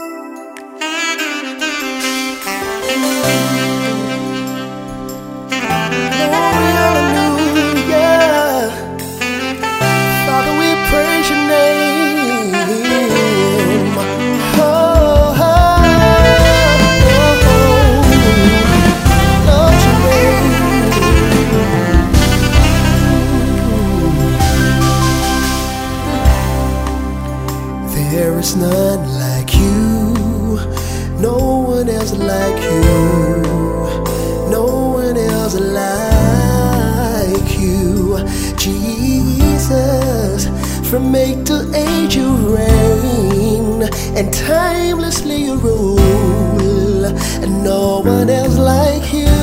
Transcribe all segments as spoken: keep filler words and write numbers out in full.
There is none like you, no one else like you, no one else like you. Jesus, from age to age you reign, and timelessly you rule, and no one else like you.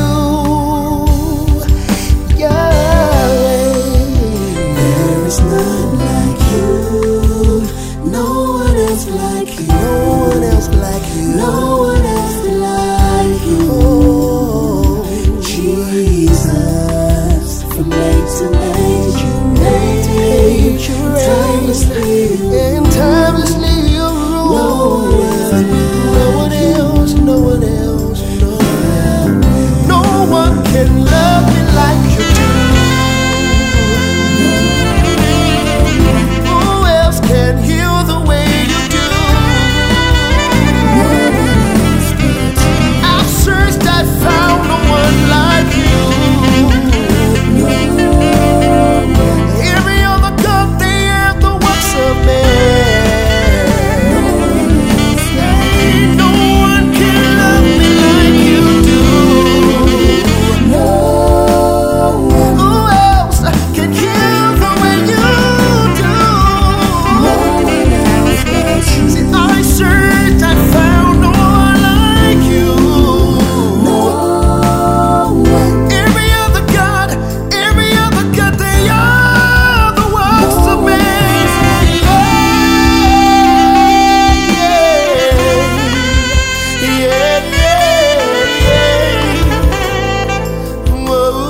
Yahweh, there is none like you, no one else like you, no one else like you, no one else like you. Oh, Jesus, from age to age you reign, timelessly, and timelessly you rule. No one else, no one else, no one else, no one can love me like you do. Who else can heal the way you do? I've searched, I found no one like you. Every other God, they have the works of man. No one can love me like you do. Who else can heal the way you do? See, I searched, I found no one like you. Every other God, every other God, they are the works of man. Yeah, yeah, yeah, yeah. Whoa.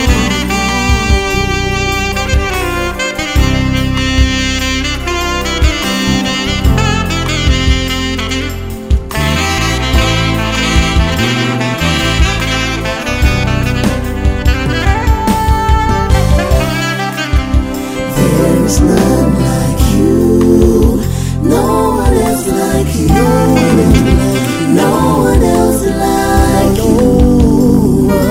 There is none like you, no one else like you, no one else like you, no one else like you.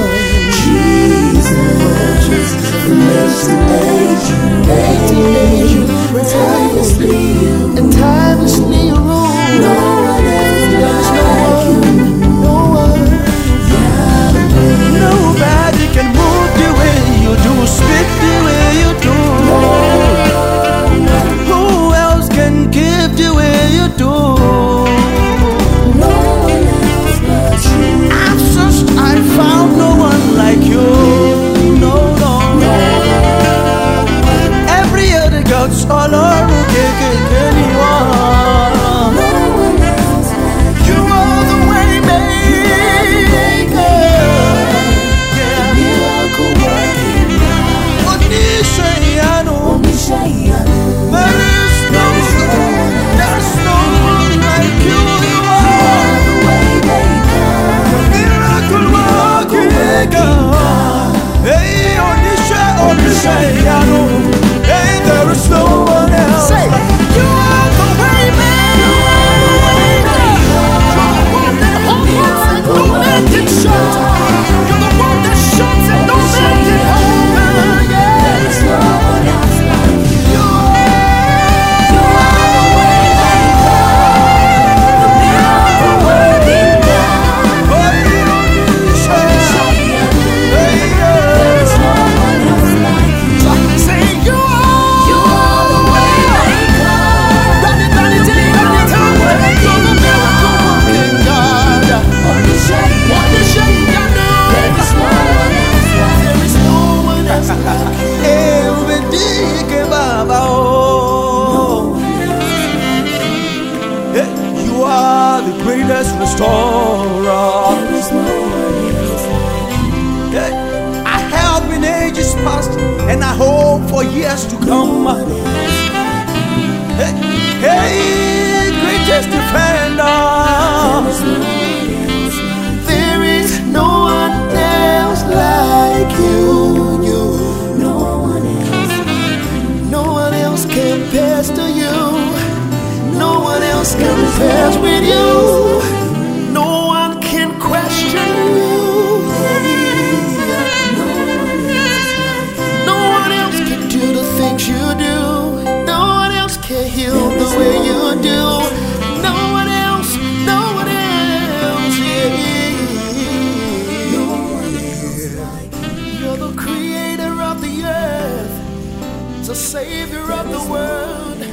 Jesus, from age to age you reign, timelessly you and timelessly you rule. No one else like you, no one. Nobody can move the way you do, speak the way you do. Who else can give the way you do? No one else but you. I've searched, I found no one like you. No, no, no. Every other God's all over, anyone. No one else like you. You are the way maker. Yeah. Miracle working God. Onishayano. Onishayano. There is no, there's no one like you. You are the way maker. Miracle working God. Hey, Onisha, Onishayano. Hey, there is no one else. Say, you are the way maker. You are the way maker. You're the one that holds and don't let it shut. You're the one that shuts and don't let it open. Yeah. There is no one else like you. You are the way maker, the miracle working God. There is no one else like you. Say you are, you are the way maker. You're the miracle working God. There is no one else like you. There is no one else like you. Everybody, Baba, oh. Hey, you are the greatest restorer. There is no one else like you. Hey, I have in ages past, and I hope for years to come. Hey, hey, greatest defender. compares with you. No one can question you. No one else can do the things you do. No one else can heal the way you do. No one else, no one else, yeah. You're the creator of the earth, the savior of the world.